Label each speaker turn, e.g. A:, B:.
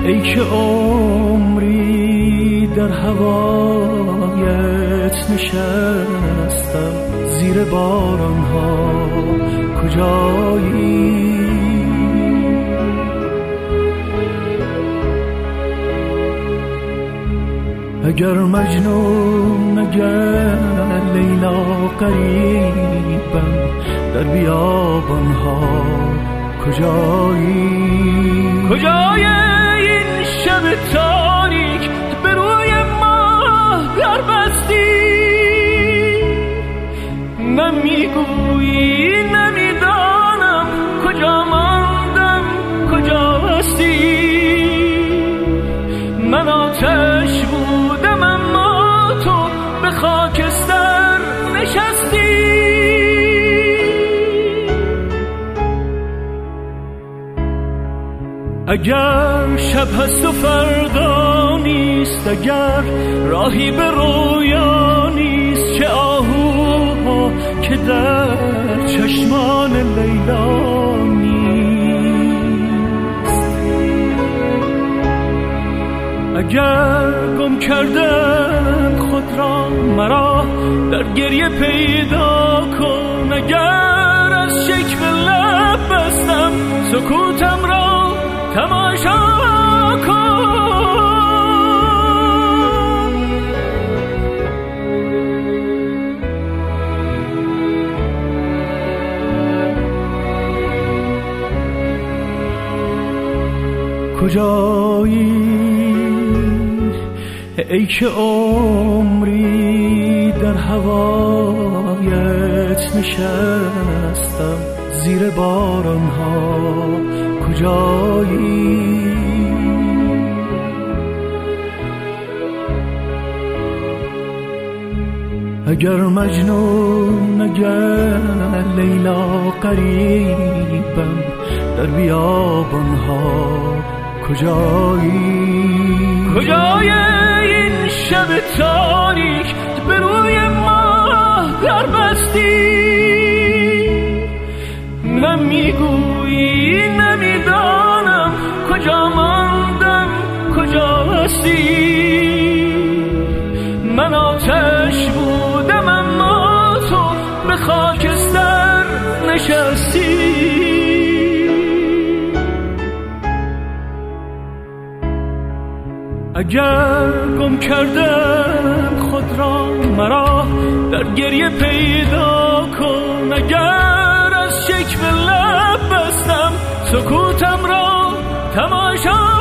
A: ای که عمری در هوایت نشستم، زیر بارانها کجایی؟ اگر مجنون اگر لیلا قریبم، در بیابانها کجایی؟ کجای این شب تاریک به روی ماه در بستی؟ نمیگویی نمیدانم کجا ماندم کجا هستی؟ من آتش بودم اما تو به خاکستر نشستی. اگر شب هست و فردا نیست، اگر راهی به رویا نیست، چه آهوها که در چشمان لیلا نیست. اگر گم کردم خود را مرا در گریه پیدا کن، اگر از شکوه لب بستم سکوتم را تماشا کن. کجایی ای که عمری در هوایت نشستم، زیر بارانها کجایی؟ اگر مجنون اگر لیلا قریبم، در بیابانها کجایی؟ کجای این شب تاریک به روی ماه در بستی؟ نمیگویی نمیدانم کجا ماندم کجا هستی؟ من آتش بودم اما تو به خاکستر نشستی. اگر گم کردم خود را مرا در گریه پیدا کن، اگر از شکوه لب بستم سکوتم را تماشا